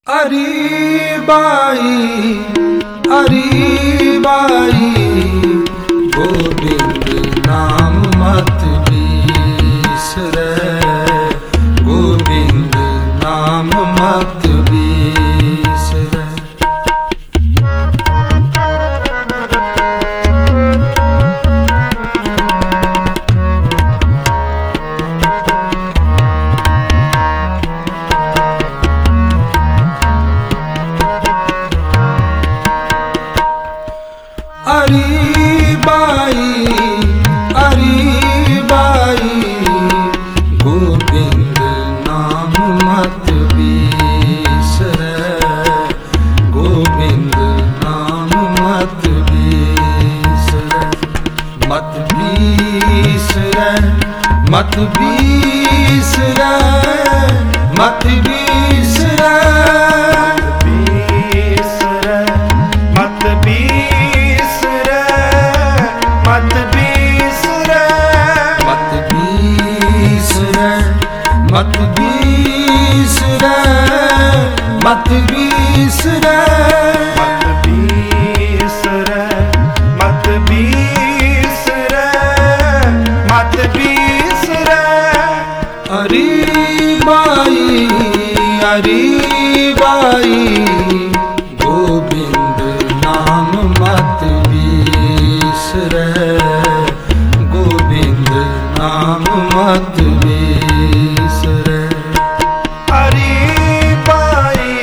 अरी बाई गोविंद नाम मत बिसरै, गोविंद नाम मत बिसरै। अरी बाई गोविंद नाम मत बिसरै, गोविंद नाम मत बिसरै। मत बिसरै, मत बिसरै, मत बिसरै, मत बिसरै, मत बिसरै, मत बिसरै, मत बिसरै, मत बिसरै। अरी बाई गोविंद नाम मत बिसरै, गोविंद नाम मत बिसरै। अरी बाई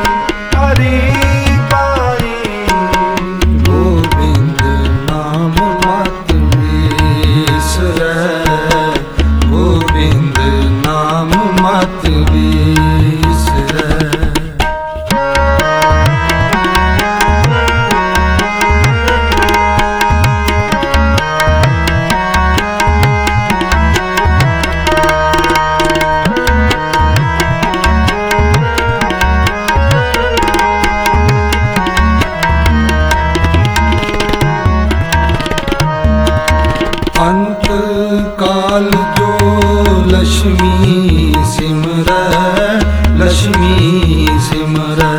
गोविंद नाम मत बिसरै, गोविंद नाम मत बिसरै। अंत काल जो लक्ष्मी सिमरै, लक्ष्मी सिमरै।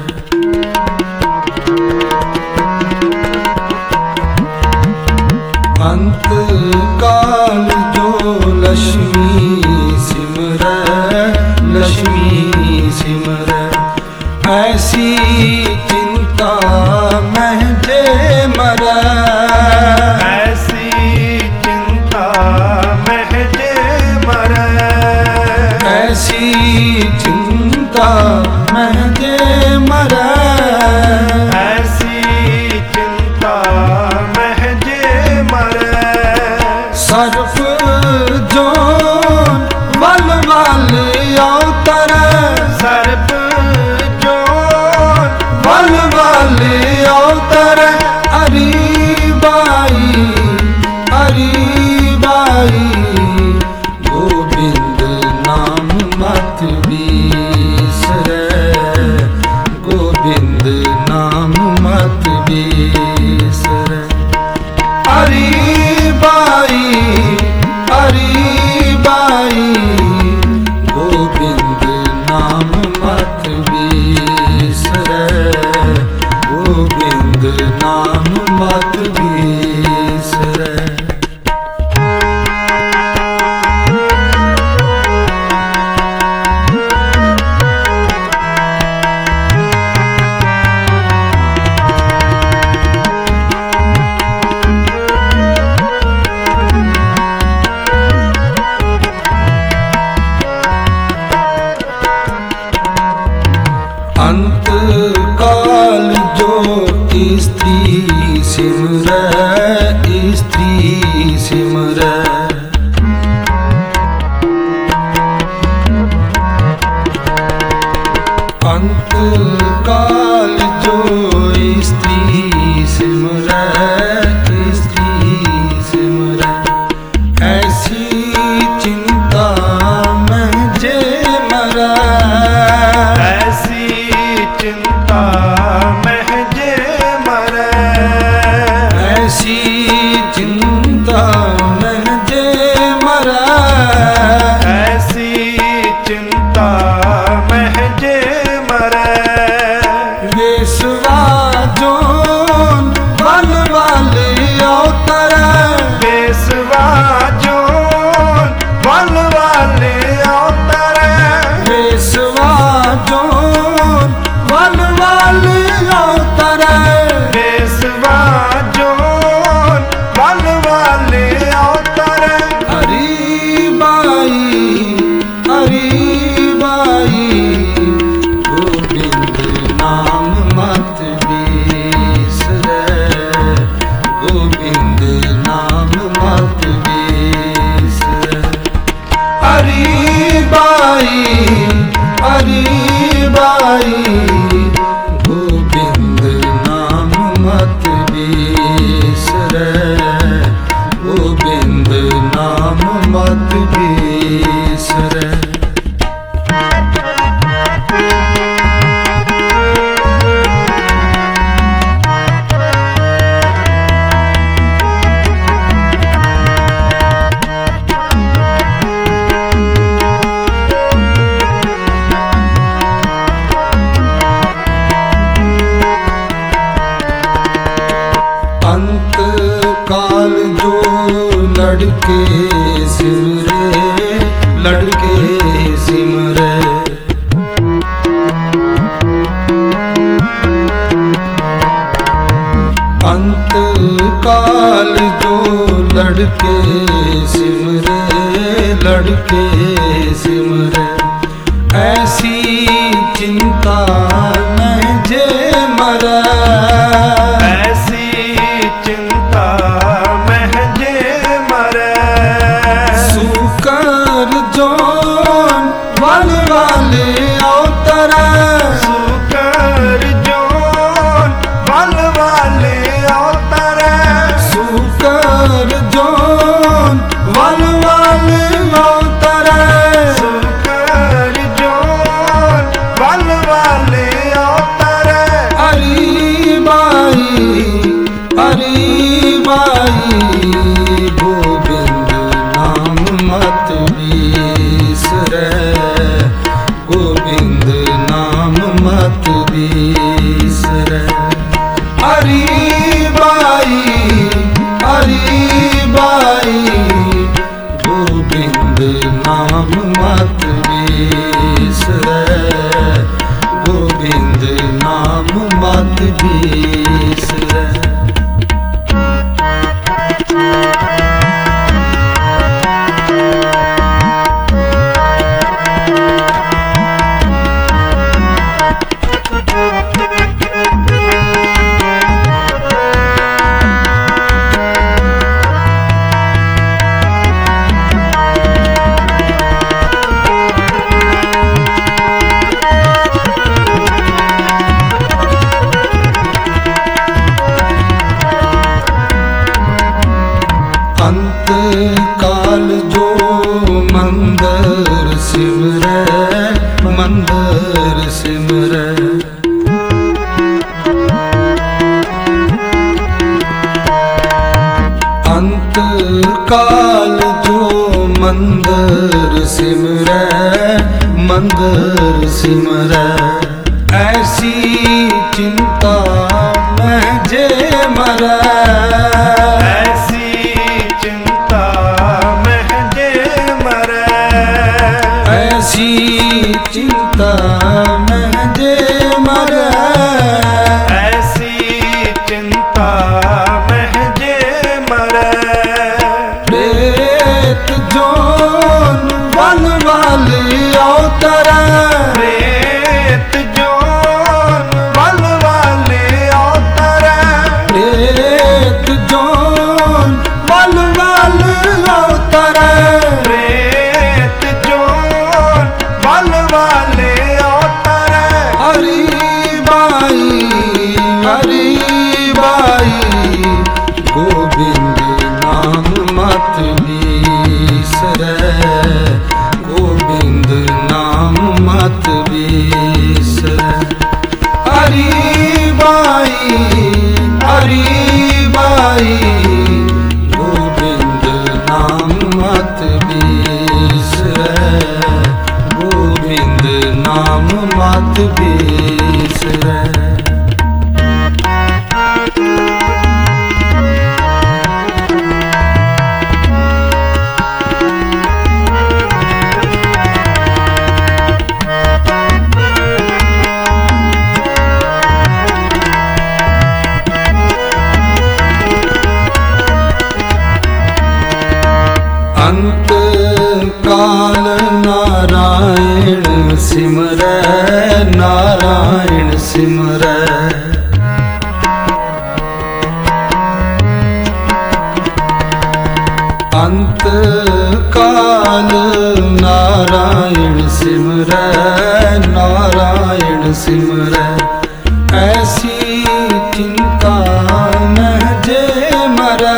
अंत काल जो लक्ष्मी सिमरै, लक्ष्मी सिमरै। ऐसी चिंता महजे मरै, ऐसी चिंता महजे मरै, ऐसी चिंता महजे मरै। सर्प जोन वल वल अवतरै, सर्प जोन वल वल अवतरै। अरी बाई गोविंद नाम मत बिसरै, गोविंद नाम मत बिसरै। अरी बाई गोविंद नाम मत बिसरै, गोविंद नाम मत बिसरै। अंत काल जो स्त्री सिमरै, स्त्री सिमरै। अंत काल जो स्त्री सिमरै, स्त्री सिमरै। ऐसी चिंता महजे मरै, चिंता महजे मरै, ऐसी चिंता महजे मरै, ऐसी चिंता महजे मरै। मरै। बेसवा जोन बल वाले अवतरै, बेसवा जोन बल वाले अवतरै। बेसवा जोन बल वाले अवतरै। बेसवा जोन बल वाले अवतरै। हरी बाई गोविंद नाम मत बिसरै, गोविंद नाम मत बिसरै। हरी बाई गोविंद नाम मत बिसरै, गोविंद नाम मत बिसरै। अंत काल जो लड़के सिमरे, लड़के सिमरे। अंत काल जो लड़के सिमरे, लड़के सिमरे। ऐसी चिंता में जे मरै, ऐसी चिंता महजे मरै। सुकर जोन बल वाले अवतरै, सुकर जोन बल वाले अवतरै। सुकर जोन बल वाले अवतरै। सुकर जोन बल वाले अवतरै। हरी बाई गोविंद नाम मत बिसरै, गोविंद नाम मत बिसरै। हरी बाई गोविंद नाम मत बिसरै, गोविंद नाम मत बिसरै। अंत काल जो मंदर सिमरै, मंदर सिमरै। अंत काल जो मंदर सिमरै, मंदर सिमरै। ऐसी चिंता में जे मरै, ऐसी चिंता महजे मरै। ऐसी चिंता में जे मरै। ऐसी चिंता महजे मरै। प्रेत जोन बल वाले अवतरै, प्रेत जोन बल वाले अवतरै। प्रेत जोन बल वाले अवतरै। प्रेत जोन बल वाले अवतरै। हरी ਬੀਸਰੈ। ਅੰਤ ਕਾਲ ਨਾਰਾਇਣ ਸਿਮਰੈ, ਨਾਰਾਇਣ ਸਿਮਰੈ। ਅੰਤ ਕਾਲ ਨਾਰਾਇਣ ਸਿਮਰੈ, ਨਾਰਾਇਣ ਸਿਮਰੈ। ਐਸੀ ਚਿੰਤਾ ਮਹਿ ਜੇ ਮਰੈ,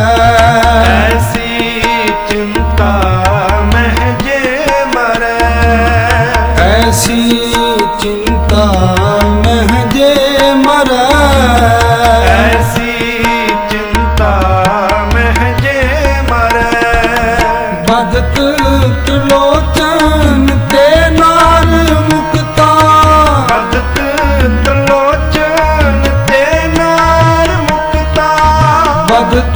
ਐਸੀ ਚਿੰਤਾ ਮਹਿ ਜੇ ਮਰੈ। ਐਸੀ ਚਿੰਤਾ ਮਹਿ ਜੇ ਮਰੈ। ਐਸੀ ਚਿੰਤਾ ਮਹਿ ਜੇ ਮਰੈ। ਬਦਤ ਤਲੋਚਨ ਤੇ ਨਾਰ ਮੁਕਤਾ, ਬਦਤ ਤਲੋਚਨ ਤੇ ਨਾਰ ਮੁਕਤਾ। ਬਦਤ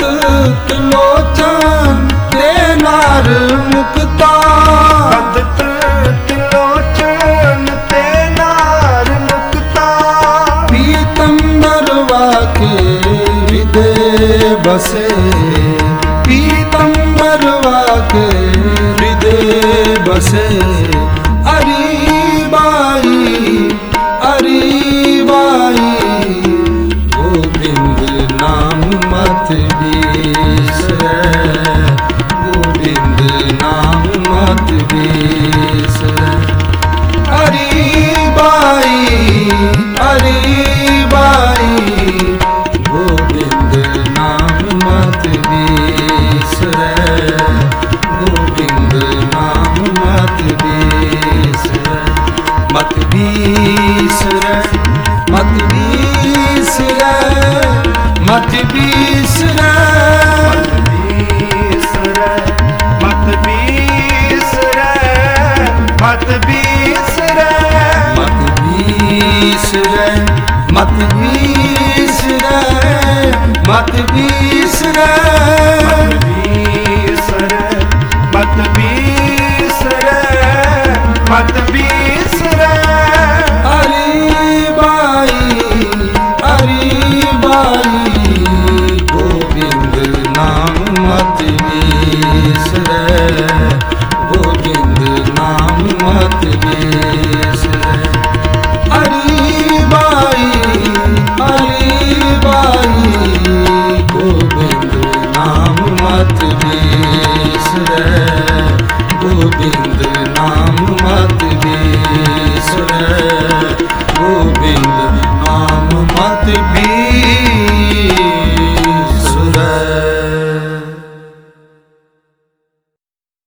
ਤਲੋਚਨ ਤੇ ਨਾਰ ਮੁਕਤਾ। ਬਦਤ ਤਲੋਚਨ ਤੇ ਨਾਰ ਮੁਕਤਾ। ਪੀਤੰਬਰ ਵਾਕੇ ਹਿਰਦੇ ਬਸੇ, ਪੀਤੰਬਰ ਵਾਕੇ ਹਿਰਦੇ ਬਸੇ। ਅਰੀ ਬਾਈ, ਅਰੀ ਬਾਈ, ਗੋਬਿੰਦ ਨਾਮ ਮਤ ਬੀਸਰੈ, ਗੋਬਿੰਦ ਨਾਮ ਮਤ ਬੀਸਰੈ। ਅਰੀ ਬਾਈ, ਅਰੀ ਬਾਈ, ਗੋਬਿੰਦ ਨਾਮ ਮਤ ਬੀਸਰੈ, ਗੋਬਿੰਦ ਨਾਮ ਮਤ ਬੀਸਰੈ। ਮਤ ਬੀਸਰੈ, ਮਤ ਬੀਸਰੈ, ਮਤ ਬੀਸਰੈ। ਮਤ ਬੀਸਰੈ, ਮਤ ਬੀਸਰੈ। ਮਤ ਬੀਸਰੈ, ਮਤ ਬੀਸਰੈ, ਮਤ ਬੀਸਰੈ।